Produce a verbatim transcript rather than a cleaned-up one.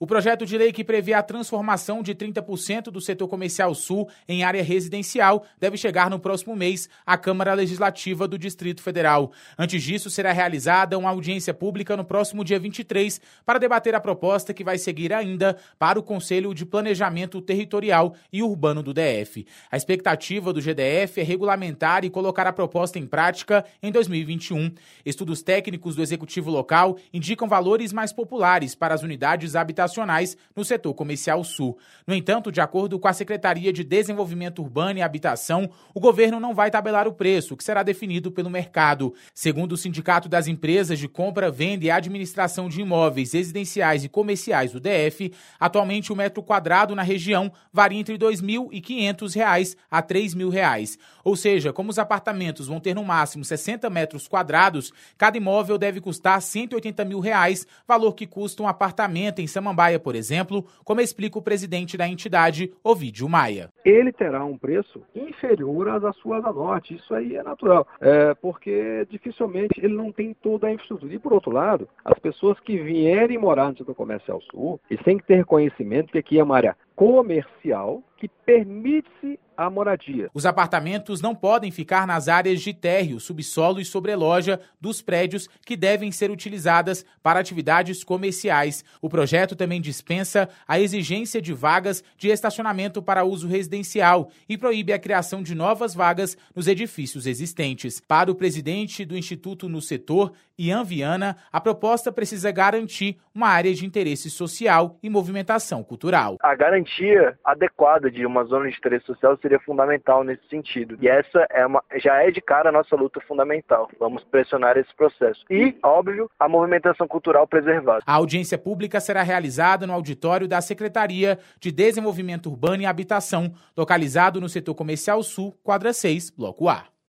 O projeto de lei que prevê a transformação de trinta por cento do setor comercial sul em área residencial deve chegar no próximo mês à Câmara Legislativa do Distrito Federal. Antes disso, será realizada uma audiência pública no próximo dia vinte e três para debater a proposta que vai seguir ainda para o Conselho de Planejamento Territorial e Urbano do D F. A expectativa do G D F é regulamentar e colocar a proposta em prática em dois mil e vinte e um. Estudos técnicos do Executivo local indicam valores mais populares para as unidades habitacionais no setor comercial sul. No entanto, de acordo com a Secretaria de Desenvolvimento Urbano e Habitação, o governo não vai tabelar o preço, que será definido pelo mercado. Segundo o Sindicato das Empresas de Compra, Venda e Administração de Imóveis Residenciais e Comerciais do D F, atualmente o metro quadrado na região varia entre dois mil e quinhentos reais a três mil reais. Ou seja, como os apartamentos vão ter no máximo sessenta metros quadrados, cada imóvel deve custar cento e oitenta mil reais, valor que custa um apartamento em Samambaia, por exemplo, como explica o presidente da entidade, Ovidio Maia. Ele terá um preço inferior às das suas a norte, isso aí é natural, é, porque dificilmente ele não tem toda a infraestrutura. E por outro lado, as pessoas que vierem morar no setor comercial sul, eles têm que ter conhecimento que aqui é uma área comercial que permite-se a moradia. Os apartamentos não podem ficar nas áreas de térreo, subsolo e sobreloja dos prédios que devem ser utilizadas para atividades comerciais. O projeto também dispensa a exigência de vagas de estacionamento para uso residencial e proíbe a criação de novas vagas nos edifícios existentes. Para o presidente do Instituto no Setor, Ian Viana, a proposta precisa garantir uma área de interesse social e movimentação cultural. A garantia adequada de uma zona de interesse social seria fundamental nesse sentido. E essa é uma, já é de cara a nossa luta fundamental. Vamos pressionar esse processo. E, óbvio, a movimentação cultural preservada. A audiência pública será realizada no auditório da Secretaria de Desenvolvimento Urbano e Habitação, localizado no setor comercial sul, quadra seis, bloco A.